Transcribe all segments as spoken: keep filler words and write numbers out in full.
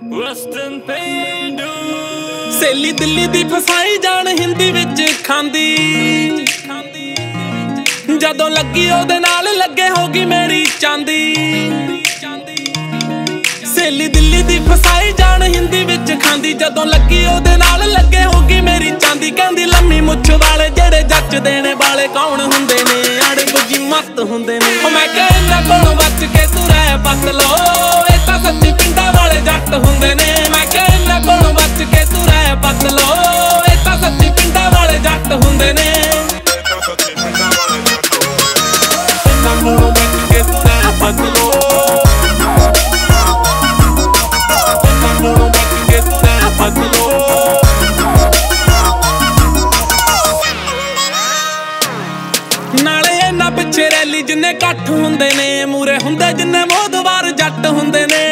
Western Peindu ਸੇਲੀ Delhi ਦੀ ਫਸਾਈ ਜਾਣ ਹਿੰਦੀ ਵਿੱਚ ਖਾਂਦੀ, ਜਦੋਂ ਲੱਗੀ ਉਹਦੇ ਨਾਲ ਲੱਗੇ ਹੋਗੀ ਮੇਰੀ ਚਾਂਦੀ। ਸੇਲੀ ਦਿੱਲੀ ਦੀ ਫਸਾਈ ਜਾਣ ਹਿੰਦੀ ਵਿੱਚ ਖਾਂਦੀ, ਜਦੋਂ ਲੱਗੀ ਉਹਦੇ ਨਾਲ ਲੱਗੇ ਹੋਗੀ ਮੇਰੀ ਚਾਂਦੀ। ਕਹਿੰਦੀ ਲੰਮੀ ਮੁੱਛ ਵਾਲੇ ਜਿਹੜੇ ਜੱਚ ਦੇਣੇ ਵਾਲੇ ਕੌਣ ਹੁੰਦੇ ਨੇ, ਆੜੇ ਬੁੱਝੀ ਮੱਤ ਹੁੰਦੇ ਨੇ। ਉਹ ਮੈਂ ਕਿਹਾ ਇਹਨਾਂ ਕੋਲੋਂ ਬਚ ਕੇ ਤੂੰ ਰਹਿ ਪਤਲੋ, ਇਹ ਤਾਂ ਸੱਚੀ ਪਿੰਡਾਂ ਵਾਲੇ ਜੱਟ ਹੁੰਦੇ ਨੇ। ਮੈਂ ਕਿਹਾ ਇਹਨਾਂ ਕੋਲੋਂ ਬਚ ਕੇ ਤੂੰ ਰਹਿ ਪਤਲੋ, ਇਹ ਤਾਂ ਸੱਚੀ ਪਿੰਡਾਂ ਵਾਲੇ ਜੱਟ ਹੁੰਦੇ ਨੇ। ਇਹਨਾਂ ਕੋਲੋਂ ਬਚ ਕੇ ਤੂੰ ਰਹਿ ਪਤਲੋ, ਇਹਨਾਂ ਕੋਲੋਂ ਬਚ ਕੇ ਤੂੰ ਰਹਿ ਪਤਲੋ। ਨਾਲੇ ਇਹਨਾਂ ਪਿੱਛੇ ਰੈਲੀ ਜਿੰਨੇ ਇਕੱਠ ਹੁੰਦੇ ਨੇ, ਮੂਰੇ ਹੁੰਦੇ ਜਿੰਨੇ ਮੋਦਵਾਰ ਜੱਟ ਹੁੰਦੇ ਨੇ।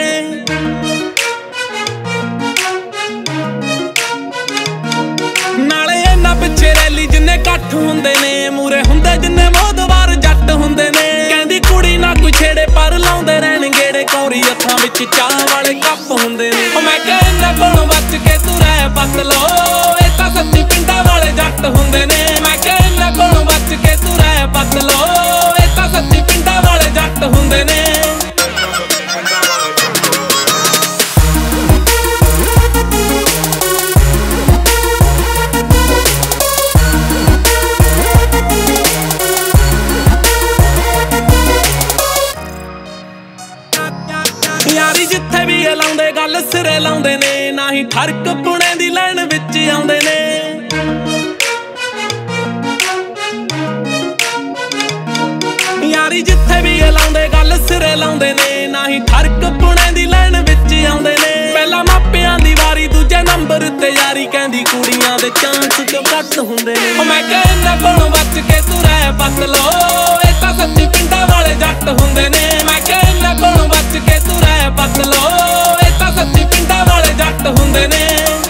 ਨਾਲੇ ਇਹਨਾਂ ਪਿੱਛੇ ਰੈਲੀ ਜਿੰਨੇ ਇਕੱਠ ਹੁੰਦੇ ਨੇ, ਮੂਰੇ ਹੁੰਦੇ ਜਿੰਨੇ ਮੋਦਵਾਰ ਜੱਟ ਹੁੰਦੇ ਨੇ। ਕਹਿੰਦੀ ਕੁੜੀ ਨਾ ਕੋਈ ਛੇੜੇ ਪਰ ਲਾਉਂਦੇ ਰਹਿਣ ਗੇੜੇ, ਕੌਰੀ ਹੱਥਾਂ ਵਿੱਚ ਚਾਹ ਵਾਲੇ ਕੱਪ ਹੁੰਦੇ ਨੇ। ਉਹ ਮੈਂ ਕਿਹਾ ਇਹਨਾਂ ਕੋਲੋਂ ਬਚ ਕੇ ਤੂੰ ਰਹਿ ਪਤਲੋ, ਇਹ ਤਾਂ ਸੱਚੀ ਪਿੰਡਾਂ ਵਾਲੇ ਜੱਟ ਹੁੰਦੇ ਨੇ। ਮੈਂ ਕਿਹਾ ਇਹਨਾਂ ਕੋਲੋਂ ਬਚ ਕੇ ਤੂੰ ਰਹਿ ਪਤਲੋ, ਇਹ ਤਾਂ ਸੱਚੀ ਪਿੰਡਾਂ ਵਾਲੇ ਜੱਟ ਹੁੰਦੇ ਨੇ। ਯਾਰੀ ਜਿੱਥੇ ਵੀ ਲਾਉਂਦੇ ਗੱਲ ਸਿਰੇ ਲਾਉਂਦੇ ਨੇ, ਨਾ ਹੀ ਠਰਕ ਪੁਣੇ ਦੀ ਲੈਣ ਵਿੱਚ ਆਉਂਦੇ ਨੇ। ਯਾਰੀ ਜਿੱਥੇ ਵੀ ਲਾਉਂਦੇ ਗੱਲ ਸਿਰੇ ਲਾਉਂਦੇ ਨੇ, ਨਾ ਹੀ ਠਰਕ ਪੁਣੇ ਦੀ ਲੈਣ ਵਿੱਚ ਆਉਂਦੇ ਨੇ। ਪਹਿਲਾਂ ਮਾਪਿਆਂ ਦੀ ਵਾਰੀ ਦੂਜੇ ਨੰਬਰ ਤੇ ਯਾਰੀ, ਕਹਿੰਦੀ ਕੁੜੀਆਂ ਦੇ ਚਾਂਸ ਕਿਉਂ ਘੱਟ ਹੁੰਦੇ ਨੇ। ਉਹ ਮੈਂ ਕਿਹਾ ਇਹਨਾਂ ਕੋਲੋਂ ਬਚ ਕੇ ਤੂੰ ਰਹਿ ਪਤਲੋ, ਇਹ ਤਾਂ ਸੱਚੀ ਪਿੰਡਾਂ ਵਾਲੇ ਜੱਟ ਹੁੰਦੇ ਨੇ। ਮੈਂ ਕਿਹਾ ਇਹਨਾਂ ਕੋਲੋਂ ਬਚ ਕੇ ਤੂੰ ਰਹਿ ਪਤਲੋ, ਇਹ ਤਾਂ ਸੱਚੀ ਪਿੰਡਾਂ ਵਾਲੇ ਜੱਟ ਹੁੰਦੇ ਨੇ।